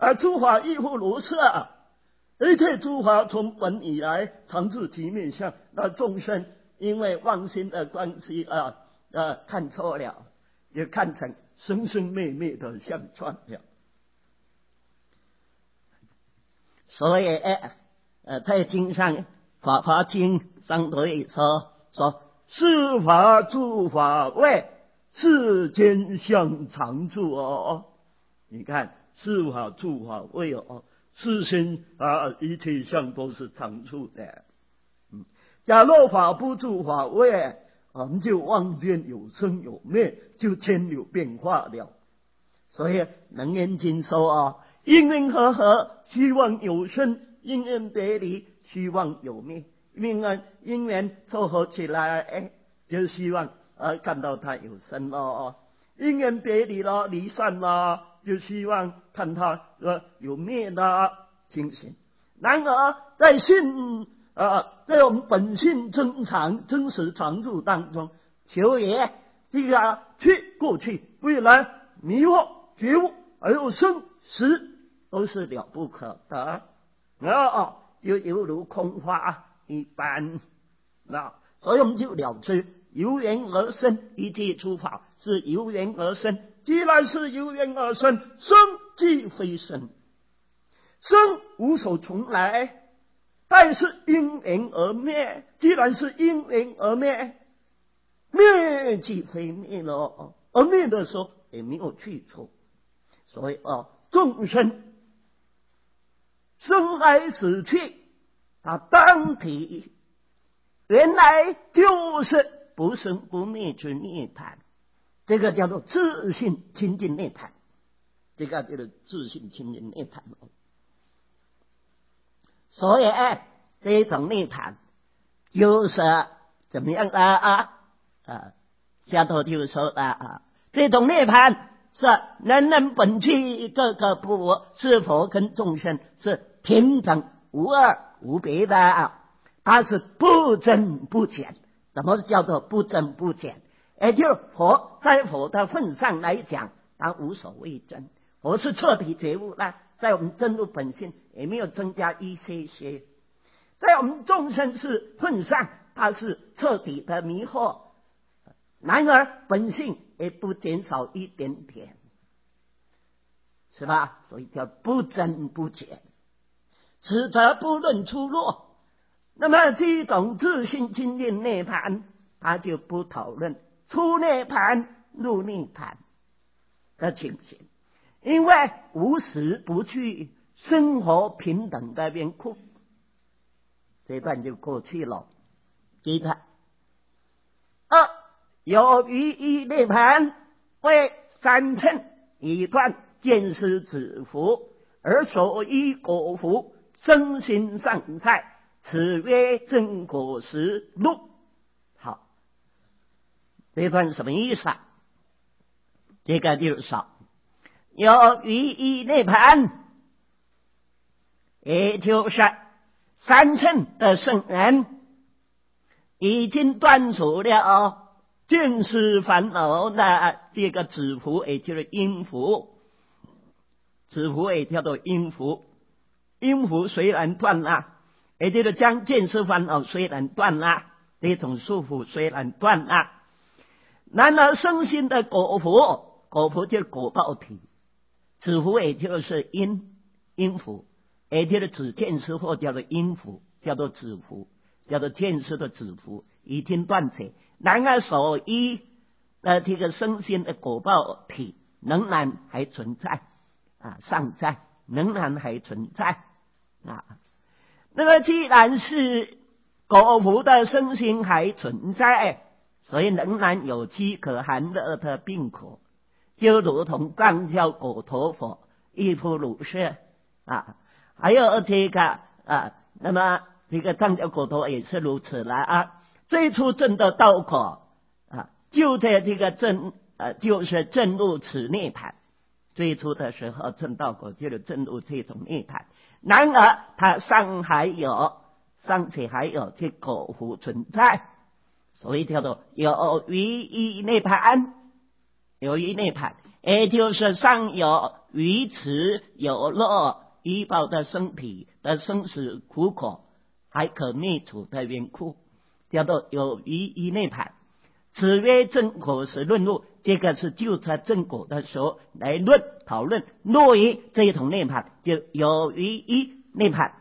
诸法亦复如是一切诸法从本以来常自其面相，那众生因为妄心的关系看错了，也看成生生灭灭的相状了。所以在经上法华经上可以说是法诸法为世间相常住你看是法诸法为世间一切相都是常住的。假若法不住法为，我们就望见有生有灭，就千有变化了。所以楞严经说因缘和合，希望有生；因缘别离，希望有灭。因缘凑合起来就希望看到它有生因缘别离了，离散了，就希望看它有灭的情形。然而在我们本性真实常住当中，求也去过去未来迷惑觉悟而又生死都是了不可得就犹如空花一般所以我们就了知由缘而生，一切诸法是由缘而生。既然是由缘而生，生即非生，生无所从来，但是因缘而灭。既然是因缘而灭，灭即非灭了，而灭的时候也没有去处。所以众生生来死去，他当体原来就是不生不灭之涅槃，这个叫做自性清净涅槃，这个叫做自性清净涅槃。所以这种涅槃就是怎么样下头就说这种涅槃是人人本具各个不我，是佛跟众生是平等无二无别的它是不增不减。什么叫做不增不减？也就是在佛的份上来讲，它无所谓增。佛是彻底觉悟了，在我们真如本性也没有增加一些。在我们众生是份上，它是彻底的迷惑，然而本性也不减少一点点，是吧？所以叫不增不减，此则不论出落。那么这种自性清净涅槃，他就不讨论出涅槃入涅槃的情形，因为无时不去生活平等的缘故。这段就过去了。接着有余一涅槃为三乘以断见思止伏，而所依果福身心尚在，此曰正果实路。好，这段什么意思这个就是说有余一涅槃，也就是三乘的圣人已经断除了见思烦恼的这个止伏，也就是阴伏。止伏也叫做阴伏。阴伏虽然断了，也就是将见思烦恼虽然断了，这种束缚虽然断了，然而身心的果伏就是果报体，止伏也就是阴伏，也就是止见思或叫做阴伏，叫做止伏，叫做见思的止伏已经断绝，然而所依的这个身心的果报体仍然还存在尚在，仍然还存在那么既然是果伏的身心还存在，所以仍然有饥渴寒热的病苦，就如同刚教果陀佛亦复如是还有这个那么这个刚教果陀也是如此了最初证得道果就在这个就是证入此涅槃。最初的时候证道果就是证入这种涅槃，然而它尚且还有这果伏存在，所以叫做有余一涅槃。有余涅槃也就是尚有于此有乐依报的身体的生死苦苦，还可灭除的缘故，叫做有余一涅盘。此曰正果实论路，这个是就在正果的时候来讨论，落于这一种涅盘，就有余一涅盘。